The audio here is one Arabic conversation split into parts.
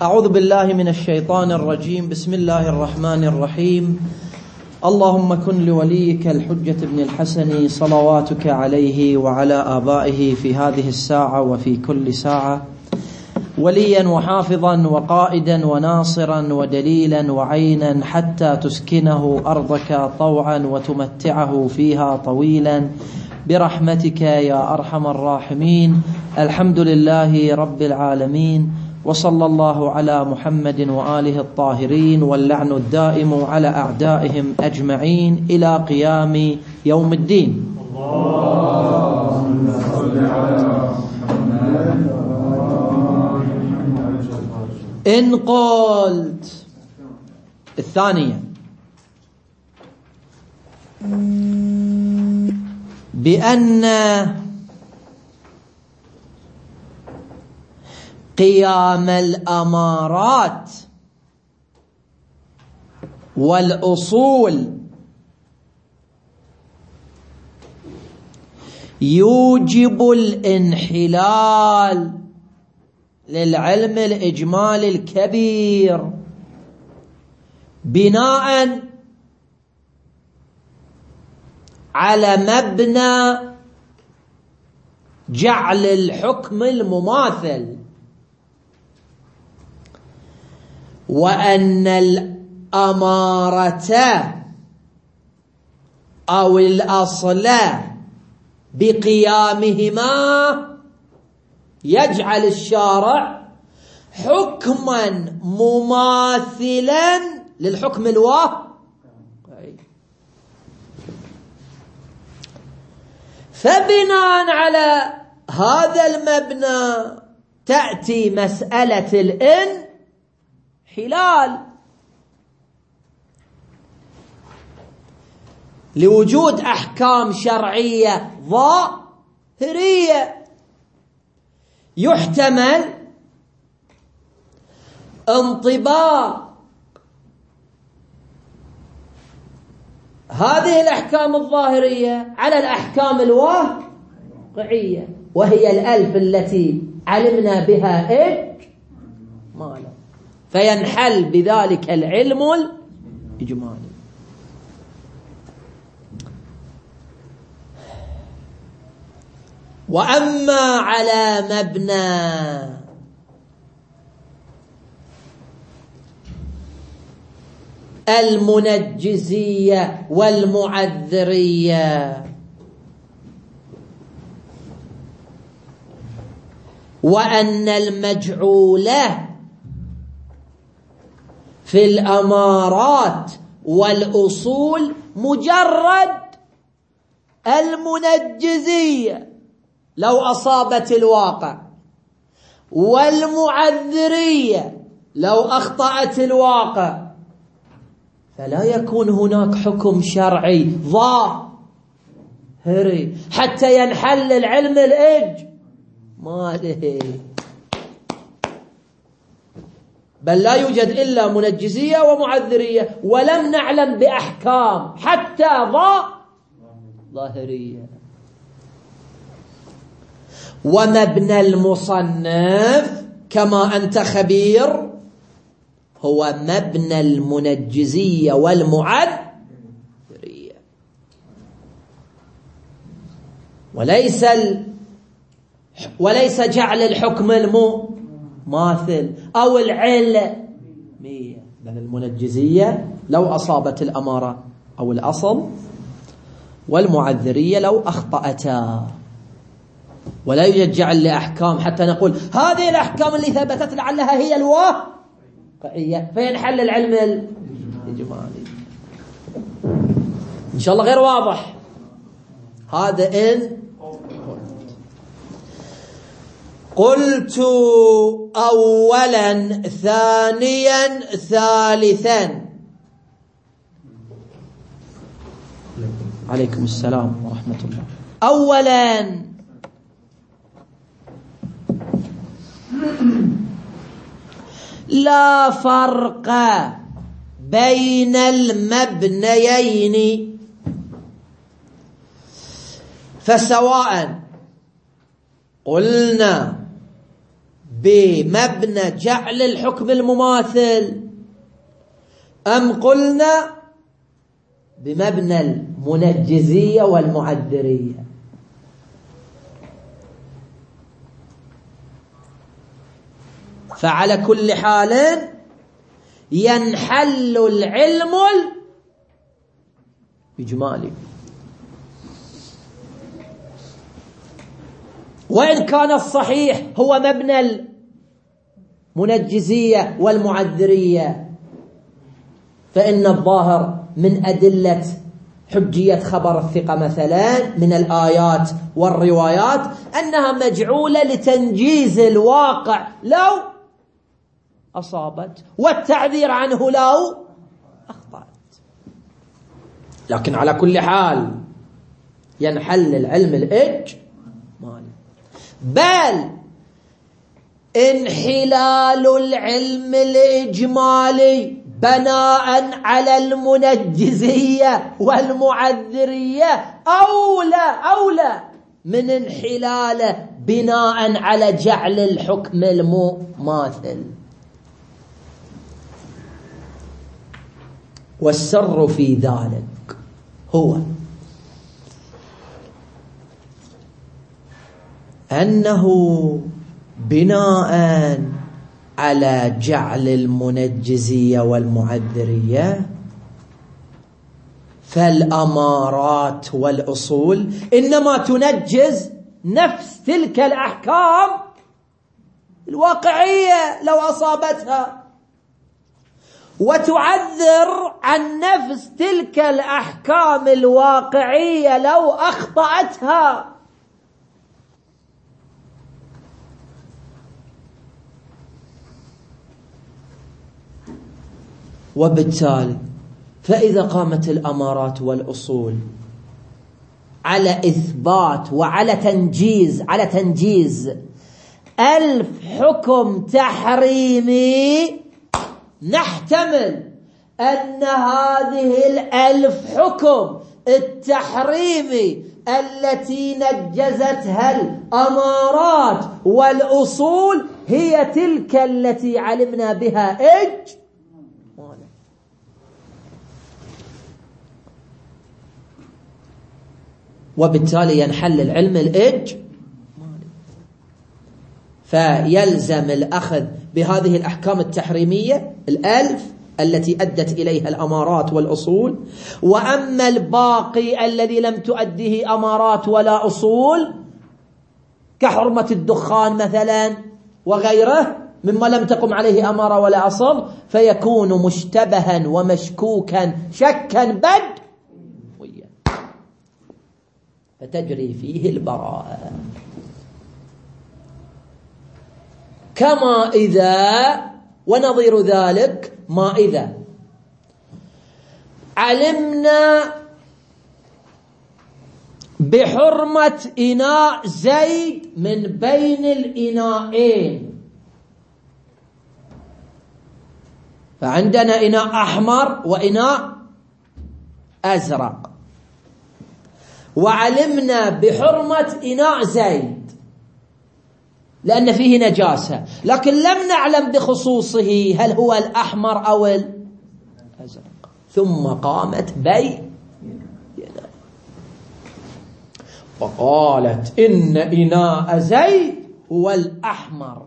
أعوذ بالله من الشيطان الرجيم. بسم الله الرحمن الرحيم. اللهم كن لوليك الحجة بن الحسن صلواتك عليه وعلى آبائه في هذه الساعة وفي كل ساعة وليا وحافظا وقائدا وناصرا ودليلا وعينا حتى تسكنه أرضك طوعا وتمتعه فيها طويلا برحمتك يا أرحم الراحمين. الحمد لله رب العالمين، وصلى الله على محمد وآله الطاهرين، واللعن الدائم على أعدائهم أجمعين إلى قيام يوم الدين. اللهم صل على محمد. إن قلت الثانية بأن قيام الأمارات والأصول يوجب الانحلال للعلم الإجمالي الكبير بناء على مبنى جعل الحكم المماثل، وأن الأمارة أو الأصل بقيامهما يجعل الشارع حكما مماثلا للحكم الواقعي. فبناء على هذا المبنى تأتي مسألة الانحلال لوجود أحكام شرعية ظاهرية يحتمل انطباق هذه الأحكام الظاهرية على الأحكام الواقعية، وهي الألف التي علمنا بها إجمالا، فينحل بذلك العلم الإجمالي. وأما على مبنى المنجزية والمعذرية، وأن المجعولة في الأمارات والأصول مجرد المنجزية لو أصابت الواقع، والمعذرية لو أخطأت الواقع، فلا يكون هناك حكم شرعي ظاهري حتى ينحل العلم الإجمالي، بل لا يوجد إلا منجزية ومعذرية، ولم نعلم بأحكام حتى ظاهرية. ومبنى المصنف كما أنت خبير هو مبنى المنجزية والمعذرية، وليس جعل الحكم المماثل أو العلمية، بل المنجزية لو أصابت الأمارة أو الأصل، والمعذرية لو أخطأتا. ولا يوجد جعل لأحكام حتى نقول هذه الأحكام اللي ثبتت لعلها هي الواقعية فينحل العلم الإجمالي. إن شاء الله غير واضح هذا. إن قلت أولا ثانيا ثالثا. عليكم السلام ورحمة الله. أولا لا فرق بين المبنيين، فسواء قلنا بمبنى جعل الحكم المماثل أم قلنا بمبنى المنجزية والمعذرية؟ فعلى كل حال ينحل العلم الإجمالي، وإن كان الصحيح هو مبنى المنجزية والمعذرية، فإن الظاهر من أدلة حجية خبر الثقة مثلا من الآيات والروايات أنها مجعولة لتنجيز الواقع لو أصابت، والتعذير عنه لو أخطأت. لكن على كل حال ينحل العلم الإجمالي، بل انحلال العلم الإجمالي بناء على المنجزية والمعذرية أولى من انحلاله بناء على جعل الحكم المماثل. والسر في ذلك هو أنه بناء على جعل المنجزية والمعذرية فالأمارات والأصول إنما تنجز نفس تلك الأحكام الواقعية لو أصابتها، وتعذر عن نفس تلك الأحكام الواقعية لو أخطأتها. وبالتالي فإذا قامت الأمارات والأصول على إثبات وعلى تنجيز 1000 حكم تحريمي، نحتمل أن هذه 1000 حكم التحريمي التي نجزتها الأمارات والأصول هي تلك التي علمنا بها وبالتالي ينحل العلم الإجمالي. فيلزم الأخذ بهذه الأحكام التحريمية 1000 التي أدت إليها الأمارات والأصول، وأما الباقي الذي لم تؤديه أمارات ولا أصول كحرمة الدخان مثلا وغيره مما لم تقم عليه أمارة ولا أصل، فيكون مشتبها ومشكوكا شكا بدويا، فتجري فيه البراءة. كما إذا ونظير ذلك ما إذا علمنا بحرمة إناء زيد من بين الإناءين، فعندنا إناء أحمر وإناء أزرق، وعلمنا بحرمة إناء زيد لأن فيه نجاسة، لكن لم نعلم بخصوصه هل هو الأحمر أو الأزرق، ثم قامت بينة وقالت إن إناء زيد هو الأحمر،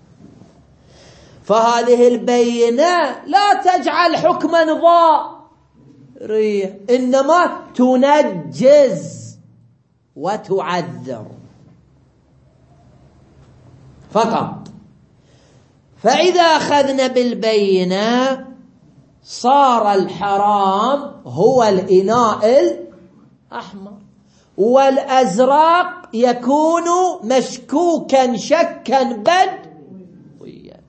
فهذه البينة لا تجعل حكما ظاهريا، إنما تنجز وتعذر فقط. فإذا أخذنا بالبينة صار الحرام هو الإناء الأحمر، والأزرق يكون مشكوكا شكا بدويا،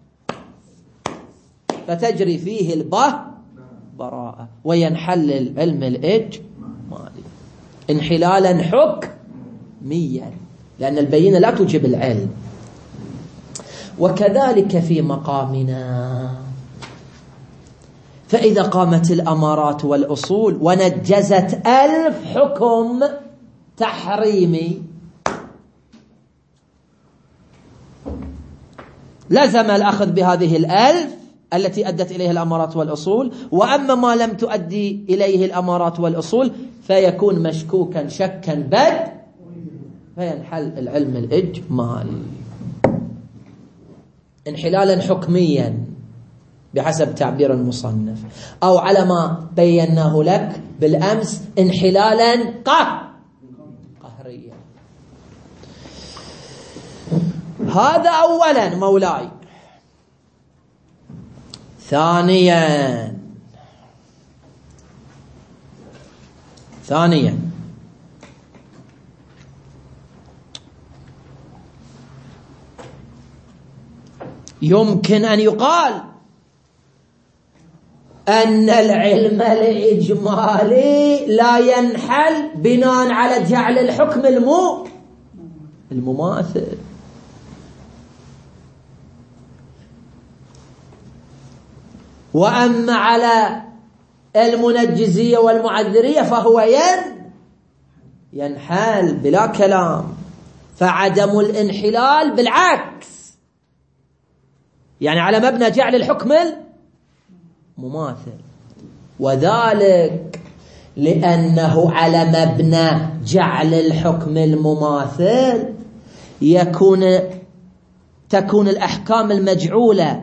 فتجري فيه البراءة وينحل العلم الإجمالي انحلالا حكميا، لأن البينة لا توجب العلم. وكذلك في مقامنا، فإذا قامت الأمارات والأصول ونجزت 1000 حكم تحريمي، لزم الأخذ بهذه 1000 التي أدت إليها الأمارات والأصول. وأما ما لم تؤدي إليه الأمارات والأصول فيكون مشكوكا شكا بد، فينحل العلم الإجمالي انحلالا حكميا بحسب تعبير المصنف، أو على ما بيناه لك بالأمس انحلالا قهريا. هذا أولا مولاي. ثانيا يمكن أن يقال أن العلم الإجمالي لا ينحل بناء على جعل الحكم المماثل، وأما على المنجزية والمعذرية فهو ينحل بلا كلام. فعدم الانحلال بالعكس، يعني على مبنى جعل الحكم المماثل، وذلك لأنه على مبنى جعل الحكم المماثل تكون الأحكام المجعولة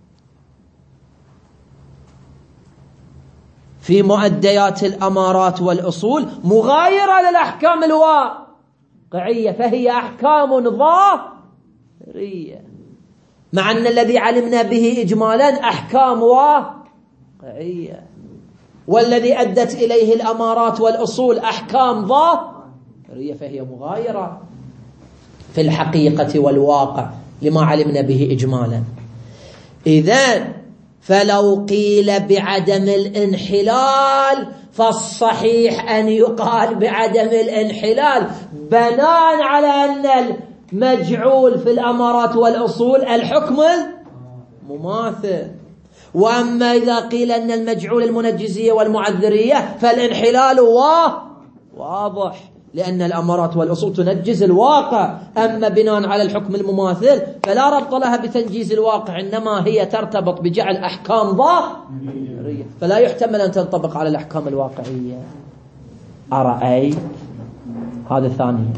في مؤديات الأمارات والأصول مغايرة للأحكام الواقعية، فهي أحكام ظاهرية، مع أن الذي علمنا به إجمالا أحكام واقعية، والذي أدت إليه الأمارات والأصول أحكام ظاهرية، فهي مغايرة في الحقيقة والواقع لما علمنا به إجمالا. إذن فلو قيل بعدم الانحلال فالصحيح أن يقال بعدم الانحلال بناء على أن المجعول في الأمارات والأصول الحكم المماثل. وأما إذا قيل أن المجعول المنجزية والمعذرية فالانحلال واضح، لأن الأمارات والأصول تنجز الواقع، أما بناء على الحكم المماثل فلا ربط لها بتنجيز الواقع، إنما هي ترتبط بجعل أحكام ظاهرية، فلا يحتمل أن تنطبق على الأحكام الواقعية. أرأيت؟ هذا ثانيا.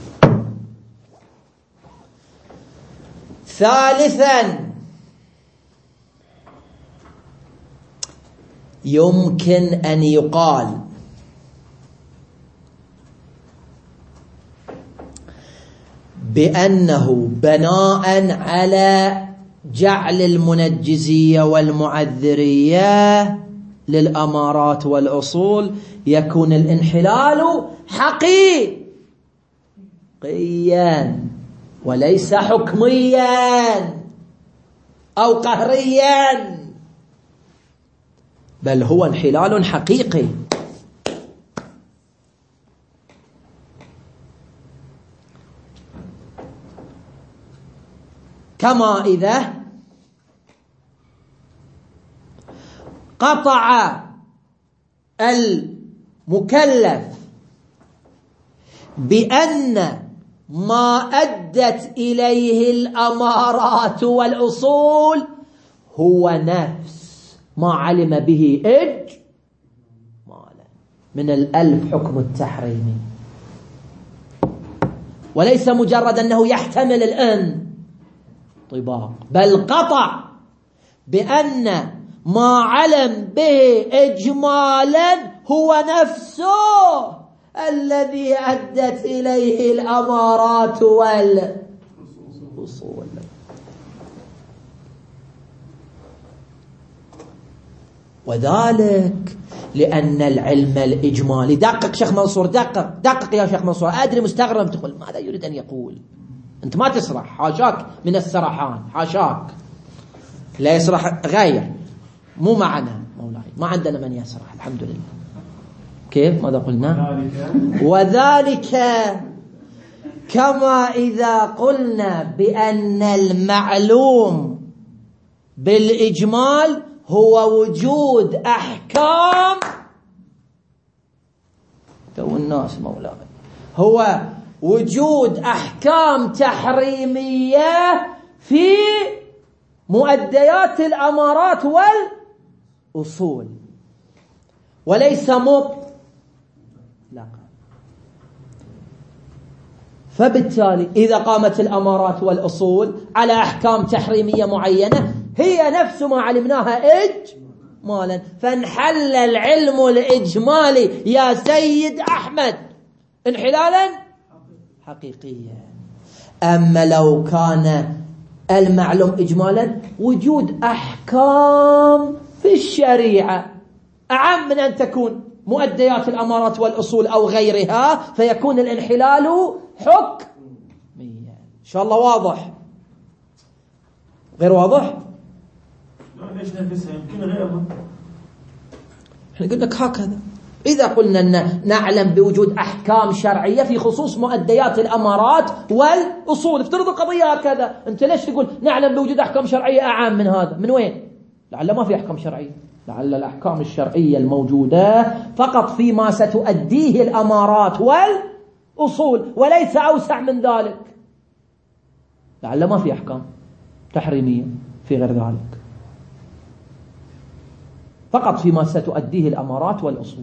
ثالثا يمكن أن يقال بأنه بناء على جعل المنجزية والمعذرية للأمارات والأصول يكون الانحلال حقيقيا وليس حكميا أو قهريا، بل هو انحلال حقيقي. كما إذا قطع المكلف بأن ما أدت إليه الأمارات والأصول هو نفس ما علم به إجمالا من 1000 حكم التحريم، وليس مجرد أنه يحتمل الانطباق، بل قطع بأن ما علم به إجمالا هو نفسه الذي أدت إليه الأمارات والأصول. وذلك لأن العلم الإجمالي، دقق شيخ منصور، دقق يا شيخ منصور، أدري مستغرب تقول ماذا يريد أن يقول، أنت ما تسرح، حاشاك من السرحان، حاشاك، لا يسرح غير، مو معنا مولاي، ما عندنا من يسرح الحمد لله. كيف ماذا قلنا؟ وذلك كما إذا قلنا بأن المعلوم بالإجمال هو وجود أحكام تو الناس مولاي، هو وجود أحكام تحريمية في مؤديات الأمارات والأصول وليس مطلقا. فبالتالي إذا قامت الأمارات والأصول على أحكام تحريمية معينة هي نفس ما علمناها إجمالا، فانحل العلم الإجمالي يا سيد أحمد انحلالا حقيقيا. أما لو كان المعلوم إجمالا وجود أحكام في الشريعة أعم من أن تكون مؤديات الأمارات والأصول أو غيرها، فيكون الانحلال حكميا. إن شاء الله واضح؟ غير واضح؟ ليش نفسها يمكن غيرها؟ احنا قلنا لك هكذا، إذا قلنا أن نعلم بوجود أحكام شرعية في خصوص مؤديات الأمارات والأصول، افترض القضية هكذا، أنت ليش تقول نعلم بوجود أحكام شرعية أعام من هذا؟ من وين؟ لعل ما في أحكام شرعية، لعل الأحكام الشرعية الموجودة فقط فيما ستؤديه الأمارات والأصول وليس أوسع من ذلك، لعل ما في أحكام تحريمية في غير ذلك، فقط فيما ستؤديه الأمارات والأصول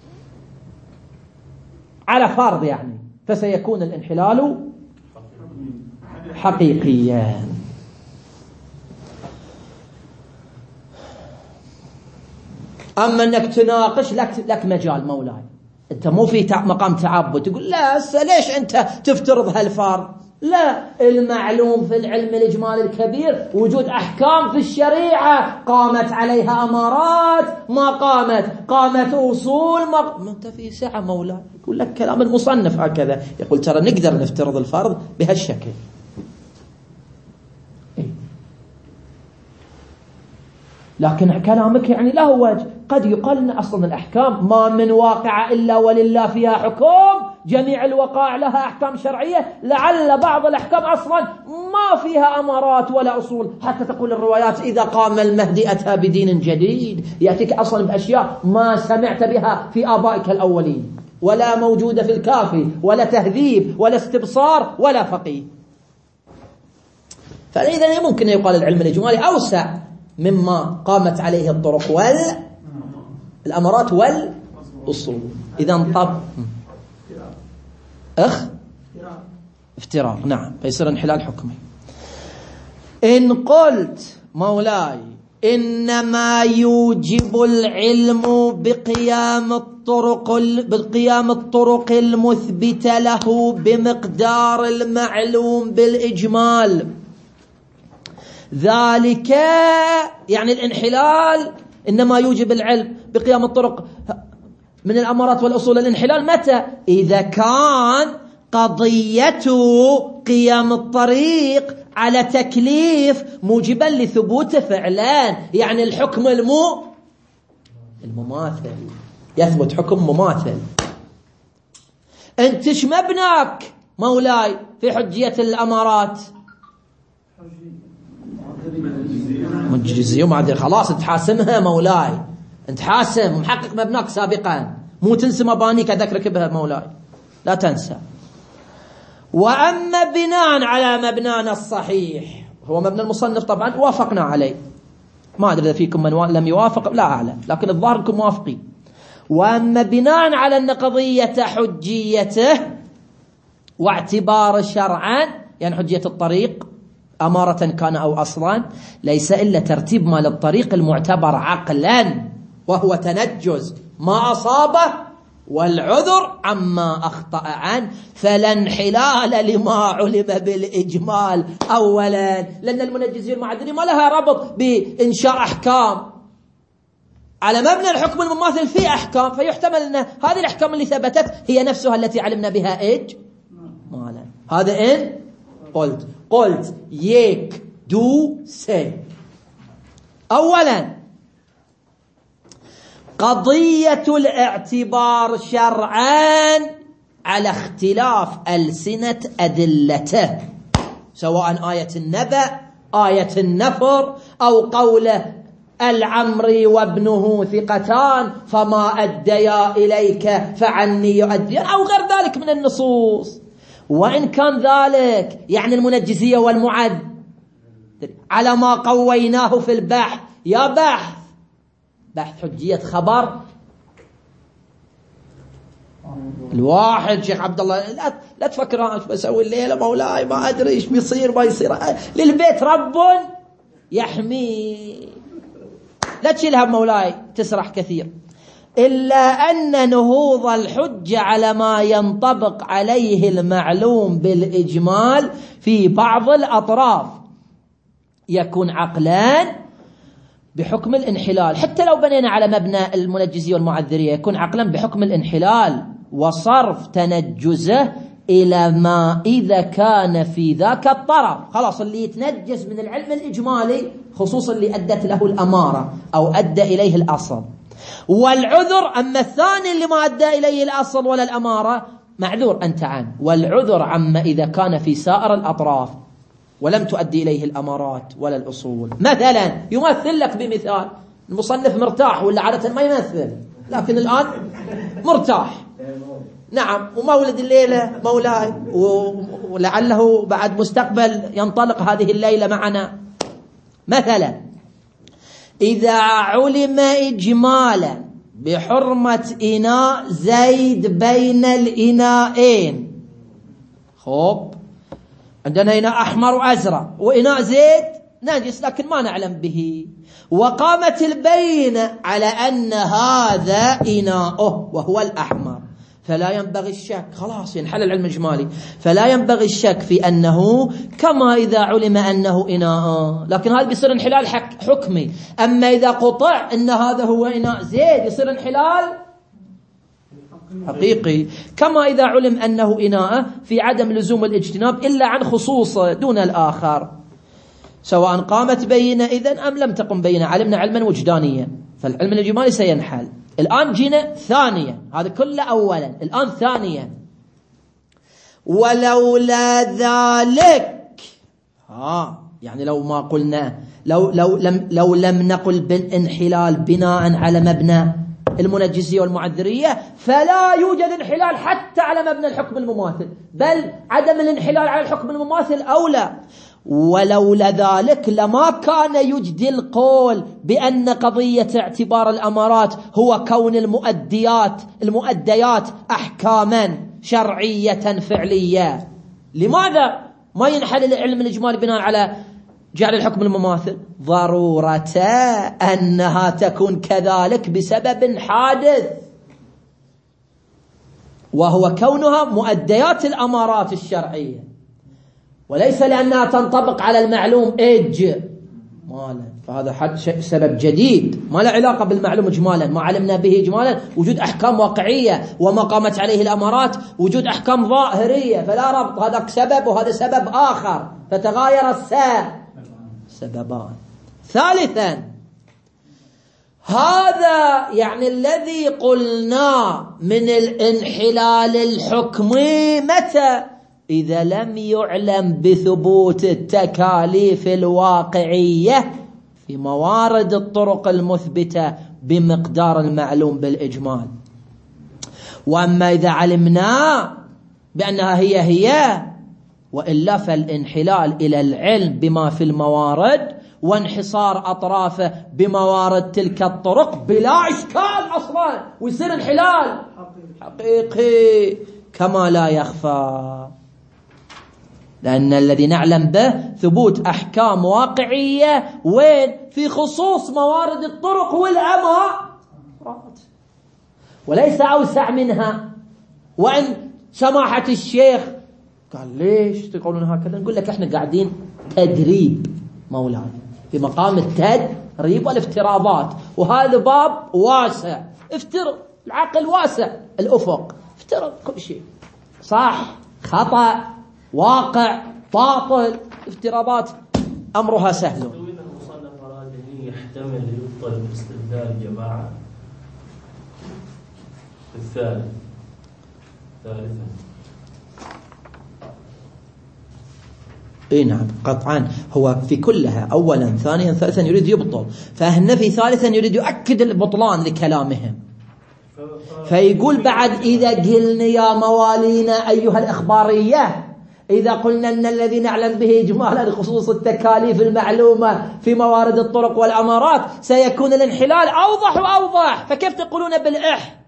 على فرض يعني، فسيكون الانحلال حقيقيا. أما أنك تناقش لك مجال مولاي، أنت مو في مقام تعبد تقول لا ليش أنت تفترض هالفرض؟ لا، المعلوم في العلم الإجمالي الكبير وجود أحكام في الشريعة قامت عليها أمارات، ما قامت أصول، ما أنت في سعة مولاي. يقول لك كلام المصنف هكذا، يقول ترى نقدر نفترض الفرض بهالشكل. لكن كلامك يعني له وجه، قد يقال أن أصلا الأحكام ما من واقع إلا ولله فيها حكم، جميع الوقائع لها أحكام شرعية، لعل بعض الأحكام أصلا ما فيها أمارات ولا أصول، حتى تقول الروايات إذا قام المهدي أتى بدين جديد، يأتيك أصلا بأشياء ما سمعت بها في آبائك الأولين، ولا موجودة في الكافي ولا تهذيب ولا استبصار ولا فقيه. فإذا ممكن يقال العلم الإجمالي أوسع مما قامت عليه الطرق والأمارات والأصول. إذا افتراق، نعم، فيصير انحلال حكمي. إن قلت مولاي إنما يوجب العلم بقيام الطرق المثبتة له بمقدار المعلوم بالإجمال، ذلك يعني الانحلال إنما يوجب العلم بقيام الطرق من الأمارات والأصول. الانحلال متى؟ إذا كان قضية قيام الطريق على تكليف موجبا لثبوت فعلان، يعني الحكم المماثل، يثبت حكم مماثل. انت ايش مبناك مولاي في حجية الأمارات؟ مجزية وما خلاص انت حاسمها مولاي، انت حاسم ومحقق مبناك سابقا، مو تنسى مبانيك اذكرك بها مولاي، لا تنسى. وأما بناء على مبنانا الصحيح، هو مبنى المصنف طبعا وافقنا عليه، ما أدري إذا فيكم من لم يوافق لا أعلم، لكن الظاهر أنكم موافقين. وأما بناء على أن قضية حجيته واعتبار شرعا، يعني حجية الطريق أمارة كان أو أصلا، ليس إلا ترتيب ما للطريق المعتبر عقلا، وهو تنجز ما أصابه والعذر عما أخطأ عنه، فلا انحلال لما علم بالإجمال أولا، لأن المنجزين المعدلين ما لها ربط بإنشاء أحكام، على مبنى الحكم المماثل في أحكام، فيحتمل أن هذه الأحكام اللي ثبتت هي نفسها التي علمنا بها إجمالا. هذا إن قلت يك دو سي. أولا قضية الاعتبار شرعا على اختلاف ألسنة أدلته، سواء آية النبأ، آية النفر، أو قوله العمري وابنه ثقتان فما أديا إليك فعني يؤديان، أو غير ذلك من النصوص. وإن كان ذلك يعني المنجزية على ما قويناه في البحث. يا بحث حجية خبر الواحد شيخ عبد الله لا تفكر ايش بسوي الليله مولاي ما ادري ايش بيصير ما يصير، للبيت رب يحمي، لا تشيلها مولاي تسرح كثير. إلا أن نهوض الحجة على ما ينطبق عليه المعلوم بالإجمال في بعض الأطراف يكون عقلان بحكم الانحلال، حتى لو بنينا على مبنى المنجزية والمعذرية يكون عقلا بحكم الانحلال وصرف تنجزه إلى ما إذا كان في ذاك الطرف. خلاص اللي يتنجز من العلم الإجمالي خصوصا اللي أدت له الأمارة أو أدى إليه الأصل، والعذر أما الثاني اللي ما أدى إليه الأصل ولا الأمارة معذور أنت عنه. والعذر عما إذا كان في سائر الأطراف ولم تؤدي إليه الأمارات ولا الأصول. مثلا يمثل لك بمثال، المصنف مرتاح ولا عادة ما يمثل، لكن الآن مرتاح نعم، ومولد الليلة مولاي ولعله بعد مستقبل ينطلق هذه الليلة معنا. مثلا إذا علم إجمالا بحرمة إناء زيد بين الإناءين، خب عندنا إناء أحمر وأزرق وإناء زيت نجس لكن ما نعلم به، وقامت البينة على أن هذا إناؤه وهو الأحمر، فلا ينبغي الشك، خلاص ينحل العلم الإجمالي، فلا ينبغي الشك في أنه كما إذا علم أنه إناء، لكن هذا بيصير انحلال حكمي. أما إذا قطع أن هذا هو إناء زيد يصير انحلال حقيقي، كما إذا علم أنه إناء في عدم لزوم الاجتناب إلا عن خصوصه دون الآخر، سواء قامت بينة إذن أم لم تقم بينة، علمنا علما وجدانيا، فالعلم الإجمالي سينحل. الآن جينا ثانيا، هذا كله أولا، الآن ثانيا ولولا ذلك، يعني لو ما قلنا لو لم نقل بالانحلال بناء على مبنى المنجزية والمعذرية فلا يوجد انحلال حتى على مبنى الحكم المماثل، بل عدم الانحلال على الحكم المماثل أولى. ولولا ذلك لما كان يجدي القول بأن قضية اعتبار الأمارات هو كون المؤديات أحكاما شرعية فعلية. لماذا ما ينحل العلم الإجمالي بناء على جعل الحكم المماثل؟ ضرورة أنها تكون كذلك بسبب حادث، وهو كونها مؤديات الأمارات الشرعية، وليس لأنها تنطبق على المعلوم إجمالا، فهذا سبب جديد ما له علاقة بالمعلوم إجمالا، ما علمنا به إجمالا وجود أحكام واقعية، وما قامت عليه الأمارات وجود أحكام ظاهرية، فلا ربط، هذا سبب وهذا سبب آخر، فتغاير السببان. ثالثا هذا يعني الذي قلنا من الانحلال الحكمي متى؟ إذا لم يعلم بثبوت التكاليف الواقعية في موارد الطرق المثبتة بمقدار المعلوم بالإجمال. وأما إذا علمنا بأنها هي وإلا فالانحلال إلى العلم بما في الموارد وانحصار أطرافه بموارد تلك الطرق بلا إشكال أصلا، ويصير انحلال حقيقي كما لا يخفى، لأن الذي نعلم به ثبوت أحكام واقعية وين؟ في خصوص موارد الطرق والأمارات، وليس أوسع منها. وإن سماحة الشيخ قال ليش تقولون هكذا؟ نقول لك احنا قاعدين تدريب مولانا في مقام التدريب والافتراضات، وهذا باب واسع، افترض، العقل واسع الأفق، افترض كل شيء صح خطأ واقع باطل، افتراضات أمرها سهل. المصنف أراد يحتمل يبطل باستبدال جماعة. ثالثا اي نعم قطعا، هو في كلها اولا ثانيا ثالثا يريد يبطل، فهنا في ثالثا يريد يؤكد البطلان لكلامهم، فيقول بعد إذا قلنا يا موالينا أيها الإخبارية إذا قلنا أن الذي نعلم به إجمالا خصوص التكاليف المعلومة في موارد الطرق والأمارات سيكون الانحلال أوضح وأوضح، فكيف تقولون بالإحتياط؟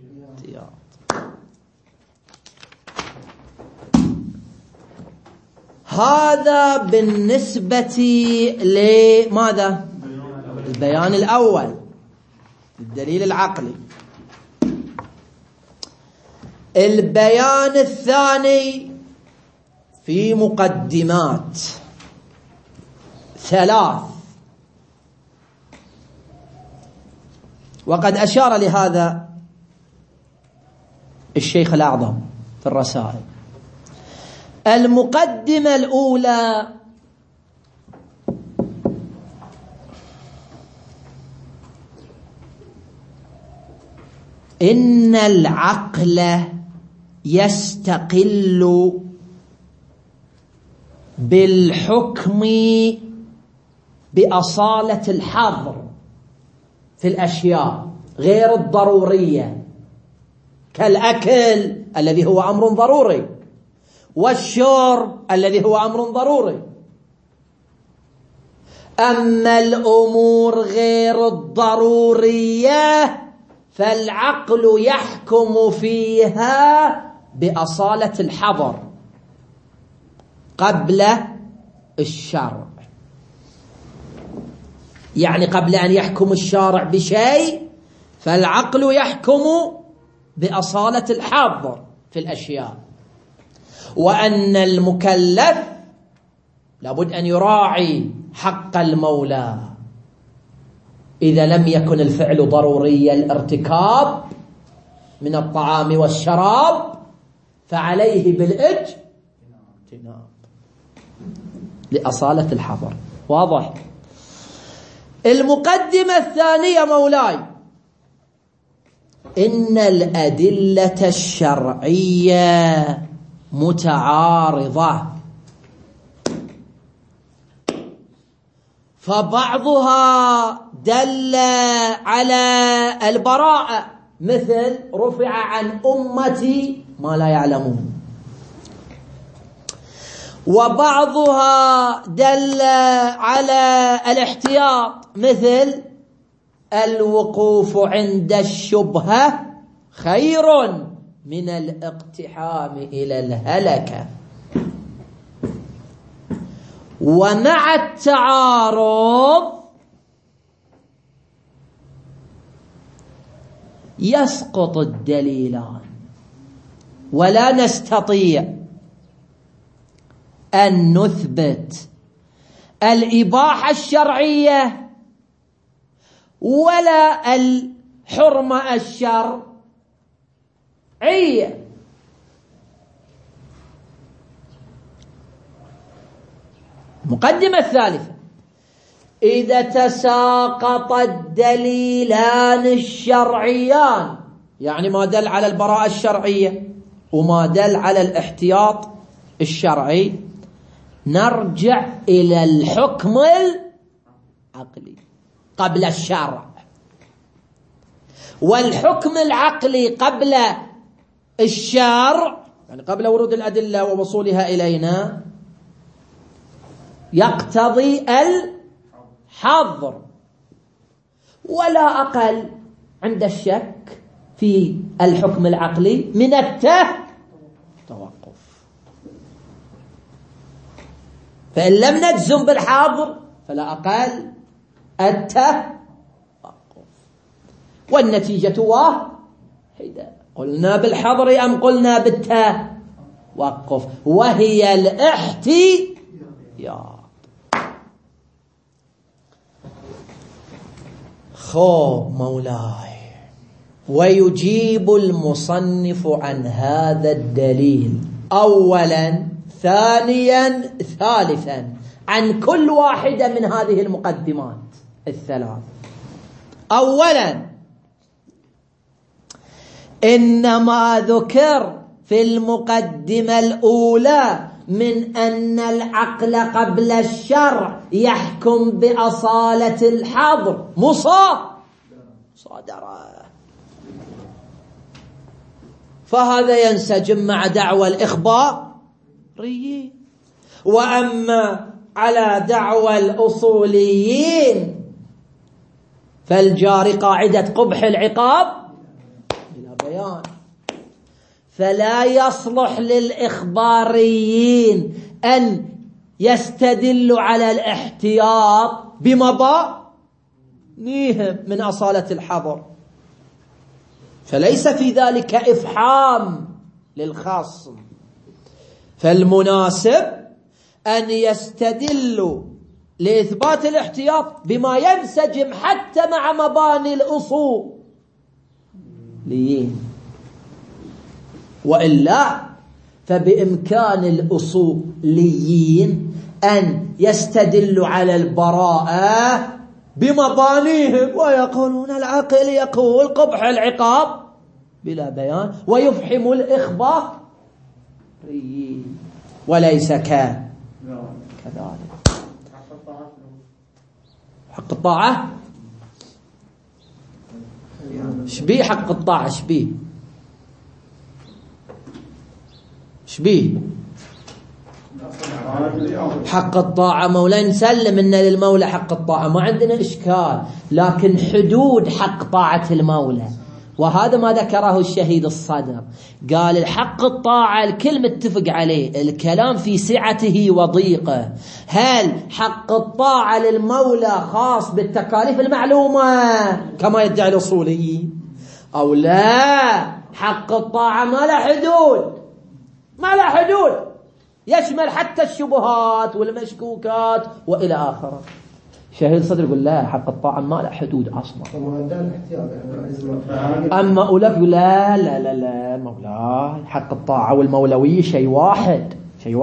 هذا بالنسبة لماذا؟ البيان الأول، الدليل العقلي. البيان الثاني في مقدمات 3، وقد أشار لهذا الشيخ الأعظم في الرسائل. المقدمة الأولى: إن العقل يستقل بالحكم بأصالة الحظر في الأشياء غير الضرورية، كالأكل الذي هو أمر ضروري، والشرب الذي هو أمر ضروري. أما الأمور غير الضرورية فالعقل يحكم فيها بأصالة الحظر قبل الشرع، يعني قبل أن يحكم الشارع بشيء فالعقل يحكم بأصالة الحظر في الأشياء. وأن المكلف لابد أن يراعي حق المولى، إذا لم يكن الفعل ضروري الارتكاب من الطعام والشراب فعليه بالاجتناب لأصالة الحظر. واضح؟ المقدمة الثانية مولاي: إن الأدلة الشرعية متعارضة، فبعضها دل على البراءة، مثل رفع عن أمتي ما لا يعلمون، وبعضها دل على الاحتياط، مثل الوقوف عند الشبهة خير من الاقتحام إلى الهلكة. ومع التعارض يسقط الدليلان، ولا نستطيع أن نثبت الإباحة الشرعية ولا الحرمة الشرعية. المقدمة الثالثة: إذا تساقط الدليلان الشرعيان، يعني ما دل على البراءة الشرعية وما دل على الاحتياط الشرعي، نرجع إلى الحكم العقلي قبل الشرع. والحكم العقلي قبل الشرع، يعني قبل ورود الأدلة ووصولها إلينا، يقتضي الحظر، ولا أقل عند الشك في الحكم العقلي من التوقف. فإن لم نجزم بالحظر فلا أقل التوقف، والنتيجة واحدة: قلنا بالحظر أم قلنا بالتوقف، وهي الاحتياط. خب مولاي، ويجيب المصنف عن هذا الدليل أولا ثانيا ثالثا عن كل واحدة من هذه المقدمات الثلاث. أولا: إنما ذكر في المقدمة الأولى من أن العقل قبل الشرع يحكم بأصالة الحظر مصادرة، فهذا ينسجم مع دعوى الإخبار ريين. وأما على دعوى الأصوليين فالجاري قاعدة قبح العقاب بلا بيان، فلا يصلح للإخباريين أن يستدلوا على الاحتياط بمضانيهم من أصالة الحظر، فليس في ذلك إفحام للخصم، فالمناسب أن يستدلوا لإثبات الاحتياط بما ينسجم حتى مع مباني الأصوليين، وإلا فبإمكان الأصوليين أن يستدلوا على البراءة بمبانيهم ويقولون العقل يقول قبح العقاب بلا بيان ويفحم الإخبار، وليس كذلك. حق الطاعة شبيه، حق الطاعة شبيه حق الطاعة مولاي نسلم إن للمولى حق الطاعة، ما عندنا إشكال، لكن حدود حق طاعة المولى، وهذا ما ذكره الشهيد الصدر، قال الحق الطاعة الكل متفق عليه، الكلام في سعته وضيقه. هل حق الطاعة للمولى خاص بالتكاليف المعلومة كما يدعي الأصوليين، أو لا حق الطاعة ما له حدود يشمل حتى الشبهات والمشكوكات وإلى آخره؟ شهيد صدر يقول لا، حق الطاعة ما له حدود أصلا. أما أولئك يقول لا لا لا لا مولاي حق الطاعة والمولوية شيء واحد.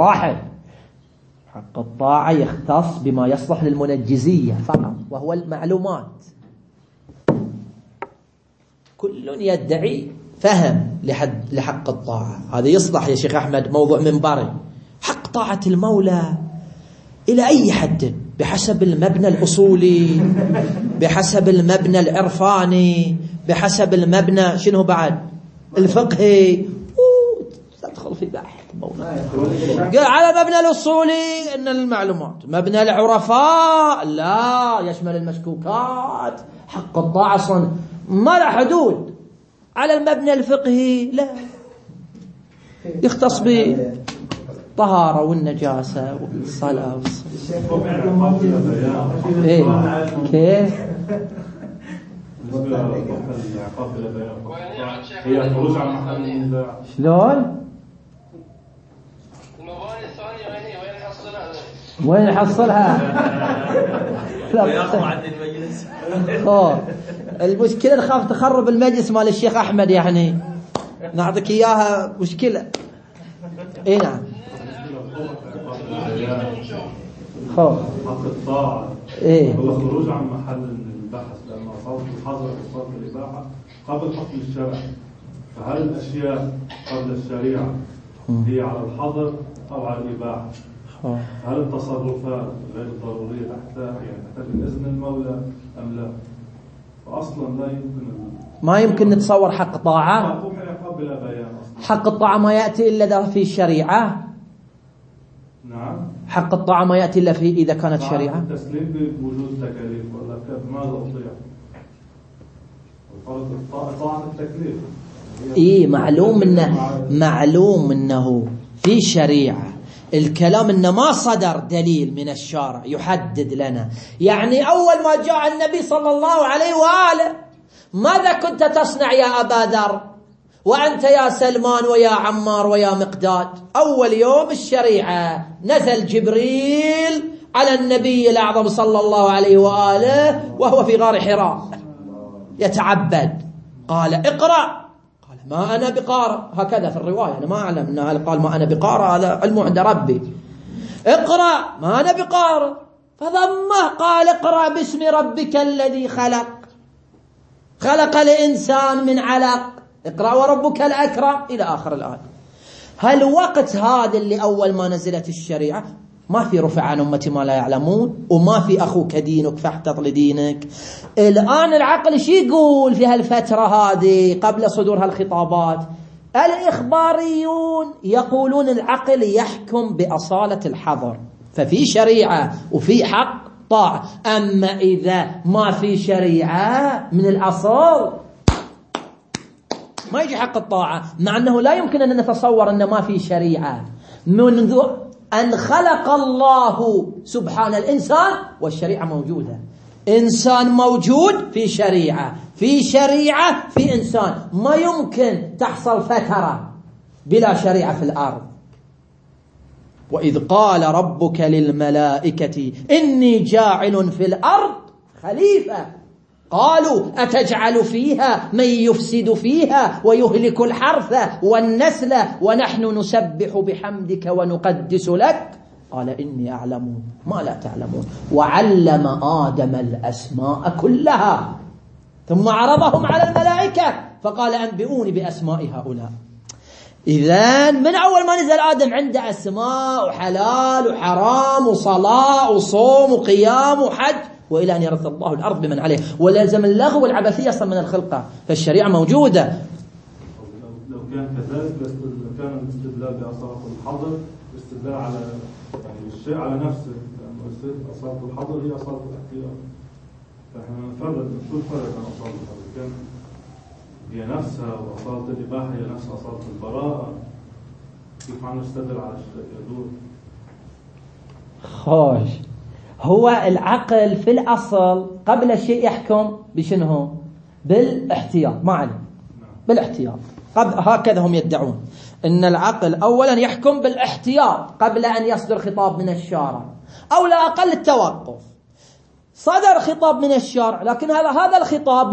حق الطاعة يختص بما يصلح للمنجزية فقط، وهو المعلومات. كل يدعي فهم لحق الطاعة، هذا يصلح يا شيخ أحمد موضوع منبري. حق طاعة المولى إلى أي حد؟ بحسب المبنى الأصولي، بحسب المبنى العرفاني، بحسب المبنى شنو بعد الفقهي. تدخل في بحث مولانا. قال على مبنى الأصولي إن المعلومات، مبنى العرفاء لا يشمل المشكوكات. حق الطاعة أصلا ما له حدود. على المبنى الفقهي لا، يختص بالطهارة والنجاسة والصلاة إيه كيف؟ هي خروج عن محل النزاع. شلون؟ المباني الثانية وين يحصلها؟ وياخذ عند المجلس. المشكلة نخاف تخرب المجلس مال الشيخ أحمد، يعني نعطيك إياها مشكلة. إيه نعم. حق الطاعة إيه هو خروج عن محل البحث، لأن صوت الحظر وصوت الإباحة قبل حكم الشرع، فهل الأشياء قبل الشريعة هي على الحظر أو على الإباحة؟ هل التصرفات غير الضرورية تحتاج إذن المولى أم لا؟ فأصلا ما يمكن نتصور حق طاعة. حق الطاعة ما يأتي إلا في الشريعة. نعم. حق الطاعة ما يأتي إلا في إذا كانت شريعة. التسليم بوجود تكاليف ولا ماذا أطيع؟ طاعة التكليف. إيه معلوم إنه في شريعة. الكلام إنه ما صدر دليل من الشارع يحدد لنا. يعني أول ما جاء النبي صلى الله عليه وآله ماذا كنت تصنع يا أبا ذر وأنت يا سلمان ويا عمار ويا مقداد؟ أول يوم الشريعة نزل جبريل على النبي الأعظم صلى الله عليه وآله وهو في غار حراء يتعبد، قال اقرأ، قال ما أنا بقارئ، هكذا في الرواية، أنا ما أعلم أنه قال ما أنا بقارئ، هذا علمه عند ربي. اقرأ ما أنا بقارئ، فضمه قال اقرأ باسم ربك الذي خلق الإنسان من علق، اقرأ وربك الأكرم إلى آخر الآية. هل وقت هذا اللي أول ما نزلت الشريعة ما في رفع عن أمتي ما لا يعلمون، وما في أخوك دينك فاحتط لدينك؟ الآن العقل شي يقول في هالفترة هذه قبل صدور هالخطابات؟ الإخباريون يقولون العقل يحكم بأصالة الحظر، ففي شريعة وفي حق طاعة. أما إذا ما في شريعة من الأصل ما يجي حق الطاعة، مع أنه لا يمكن أن نتصور أن ما في شريعة. منذ أن خلق الله سبحانه الإنسان والشريعة موجودة. إنسان موجود في شريعة، في شريعة في إنسان. ما يمكن تحصل فترة بلا شريعة في الأرض. وإذ قال ربك للملائكة إني جاعل في الأرض خليفة قالوا أتجعل فيها من يفسد فيها ويهلك الحرث والنسل ونحن نسبح بحمدك ونقدس لك قال إني أعلم ما لا تعلمون وعلم آدم الأسماء كلها ثم عرضهم على الملائكة فقال أنبئوني بأسماء هؤلاء. إذن من أول ما نزل آدم عنده أسماء وحلال وحرام وصلاة وصوم وقيام وحج، وإلى أن يرث الله الأرض بمن عليه، ولازم اللغو والعبثية أصلا من الخلقة، فالشريعة موجودة. لو كان كذلك كان الاستدلال بأصالة الحظر استدلال على يعني الشيء على نفسه، لأنه أصالة الحظر هي أصالة الاحتياط، فإحنا نفرق نشوف فرق بين أصالة الحظر، كان هي نفسها وأصالة الإباحة هي نفسها أصالة البراءة، كيف عم نستدل على الشيء يدور؟ خوش، هو العقل في الأصل قبل الشيء يحكم بشنو؟ بالاحتياط، ما عليه بالاحتياط. هكذا هم يدعون إن العقل أولا يحكم بالاحتياط قبل أن يصدر خطاب من الشارع، أو لا أقل التوقف. صدر خطاب من الشارع لكن هذا الخطاب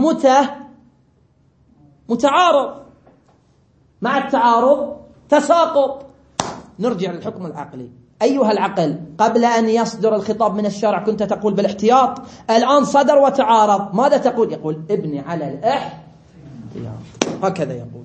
متعارض، مع التعارض تساقط، نرجع للحكم العقلي. أيها العقل قبل أن يصدر الخطاب من الشارع كنت تقول بالاحتياط، الآن صدر وتعارض، ماذا تقول؟ يقول ابني على الاحتياط، هكذا يقول.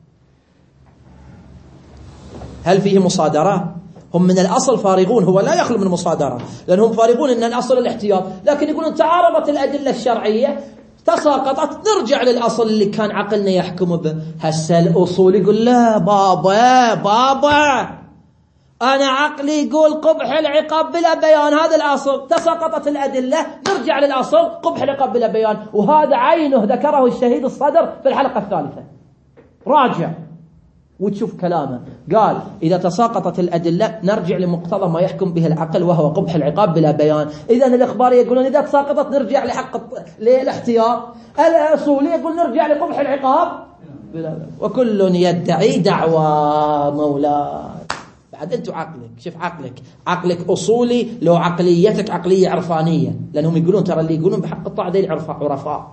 هل فيه مصادرة؟ هم من الأصل فارغون، هو لا يخلو من مصادرة، لأنهم فارغون أن الأصل الاحتياط، لكن يقولون تعارضت الأدلة الشرعية تساقطت، نرجع للأصل اللي كان عقلنا يحكم به. هسه الأصول يقول لا بابا أنا عقلي يقول قبح العقاب بلا بيان، هذا الأصل، تساقطت الأدلة، نرجع للأصل قبح العقاب بلا بيان. وهذا عينه ذكره الشهيد الصدر في الحلقة الثالثة، راجع وتشوف كلامه، قال إذا تساقطت الأدلة نرجع لمقتضى ما يحكم به العقل وهو قبح العقاب بلا بيان. إذن الإخباري يقولون إذا تساقطت نرجع للاحتياط، الأصولي يقول نرجع لقبح العقاب بلا بيان، وكل يدعي دعوى مولاه. بعد أنتوا عقلك، شوف عقلك أصولي، لو عقليتك عقلية عرفانية، لأنهم يقولون ترى اللي يقولون بحق الطاعة ذي عرفاء،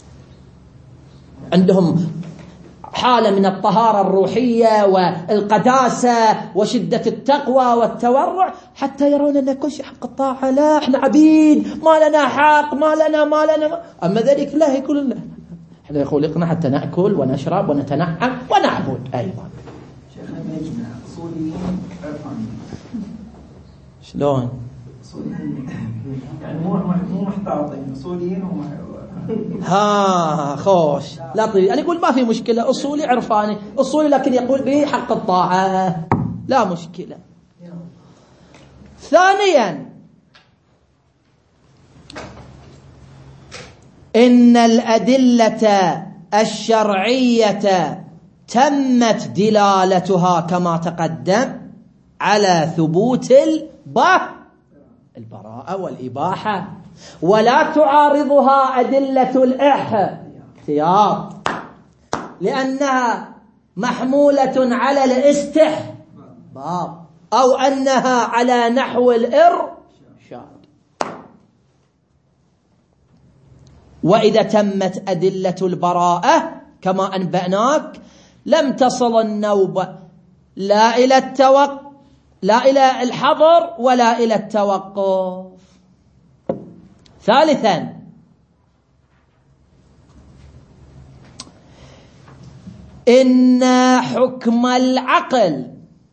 عندهم حالة من الطهارة الروحية والقداسة وشدة التقوى والتورع، حتى يرون أن كل شيء حق الطاعة، لا احنا عبيد، ما لنا حق، ما لنا. أما ذلك لا، يقولون لا، احنا خلقنا حتى نأكل ونشرب ونتنعم ونعبد أيضا. شيخنا نجمع أصوليين عرفانيين. شلون؟ أصوليين يعني مو محتاطين، أصوليين خوش لا طيب، يعني يقول ما في مشكلة، أصولي عرفاني، أصولي لكن يقول به حق الطاعة، لا مشكلة. ثانيا إن الأدلة الشرعية تمت دلالتها كما تقدم على ثبوت البراءة والإباحة، ولا تعارضها أدلة الاحتياط لأنها محمولة على الاستحباب أو أنها على نحو الإرشاد. وإذا تمت أدلة البراءة كما أنبأناك لم تصل النوبة لا إلى الحظر ولا إلى التوقف. ثالثا إن حكم العقل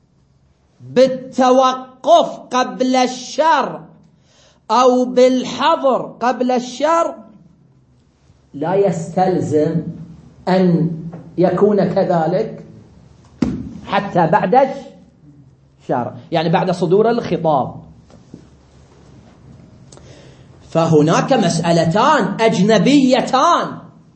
بالتوقف قبل الشر أو بالحظر قبل الشر لا يستلزم أن يكون كذلك حتى بعد الشرع، يعني بعد صدور الخطاب. فهناك مسألتان أجنبيتان.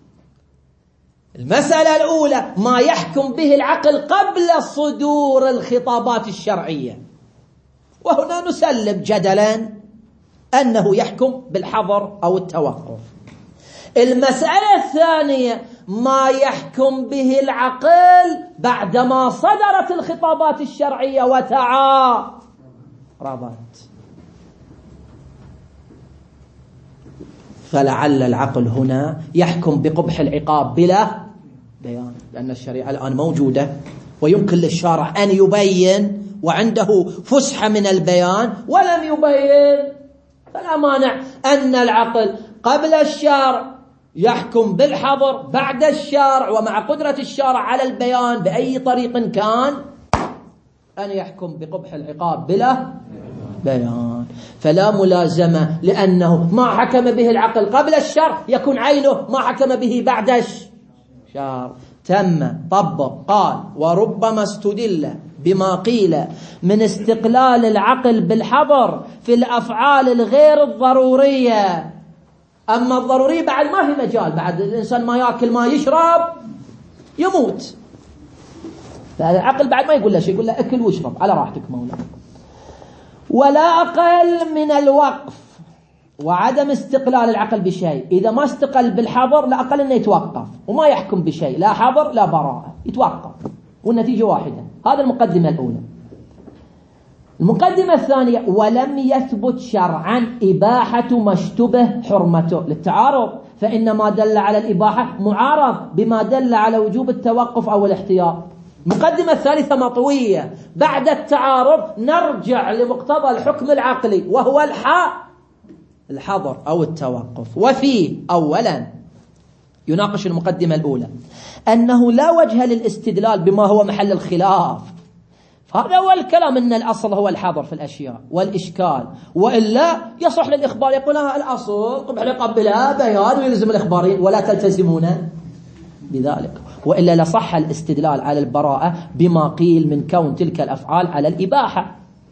المسألة الأولى ما يحكم به العقل قبل صدور الخطابات الشرعية، وهنا نسلم جدلا أنه يحكم بالحظر أو التوقف. المسألة الثانية ما يحكم به العقل بعدما صدرت الخطابات الشرعية وتعارضت. فلعل العقل هنا يحكم بقبح العقاب بلا بيان، لأن الشريعة الآن موجودة ويمكن للشارع أن يبين وعنده فسحة من البيان ولم يبين، فلا مانع أن العقل قبل الشرع يحكم بالحظر، بعد الشرع ومع قدرة الشارع على البيان بأي طريق كان أن يحكم بقبح العقاب بلا بيان. فلا ملازمة، لأنه ما حكم به العقل قبل الشرع يكون عينه ما حكم به بعد الشرع. تم طبق. قال وربما استدل بما قيل من استقلال العقل بالحظر في الأفعال الغير الضرورية. أما الضروري بعد ما في مجال، بعد الإنسان ما يأكل ما يشرب يموت، فالعقل بعد ما يقول له شيء، يقول له أكل واشرب على راحتك مولانا. ولا أقل من الوقف وعدم استقلال العقل بشيء. إذا ما استقل بالحظر لا أقل أنه يتوقف وما يحكم بشيء، لا حظر لا براءة، يتوقف والنتيجة واحدة. هذا المقدمة الأولى. المقدمة الثانية ولم يثبت شرعا إباحة ما اشتبه حرمته للتعارض، فإن ما دل على الإباحة معارض بما دل على وجوب التوقف أو الاحتياط. المقدمة الثالثة مطوية. بعد التعارض نرجع لمقتضى الحكم العقلي وهو الحظر أو التوقف. وفيه أولا يناقش المقدمة الأولى أنه لا وجه للاستدلال بما هو محل الخلاف. هذا هو الكلام، أن الأصل هو الحظر في الأشياء والإشكال، وإلا يصح للإخبار يقول الأصل قبح العقاب بلا بيان ويلزم الإخبارين ولا تلتزمون بذلك، وإلا لصح الاستدلال على البراءة بما قيل من كون تلك الأفعال على الإباحة.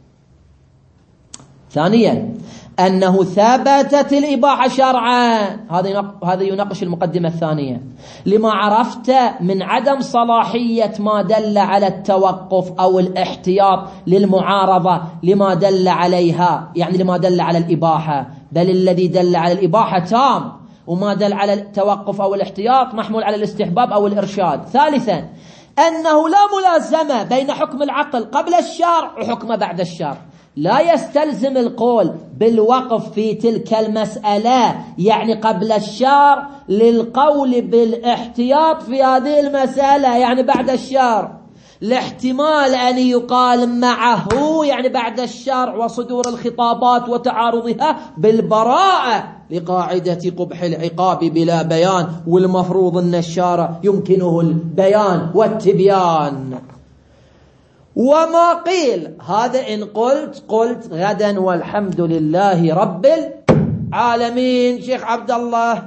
ثانيا أنه ثبتت الإباحة شرعا، هذا يناقش المقدمة الثانية، لما عرفت من عدم صلاحية ما دل على التوقف أو الاحتياط للمعارضة لما دل عليها، يعني لما دل على الإباحة، بل الذي دل على الإباحة تام، وما دل على التوقف أو الاحتياط محمول على الاستحباب أو الإرشاد. ثالثا أنه لا ملازمة بين حكم العقل قبل الشرع وحكمه بعد الشرع. لا يستلزم القول بالوقف في تلك المسألة يعني قبل الشرع للقول بالاحتياط في هذه المسألة يعني بعد الشرع. الاحتمال أن يقال معه يعني بعد الشرع وصدور الخطابات وتعارضها بالبراءة لقاعدة قبح العقاب بلا بيان، والمفروض أن الشارع يمكنه البيان والتبيان. وما قيل هذا إن قلت غدا والحمد لله رب العالمين. شيخ عبد الله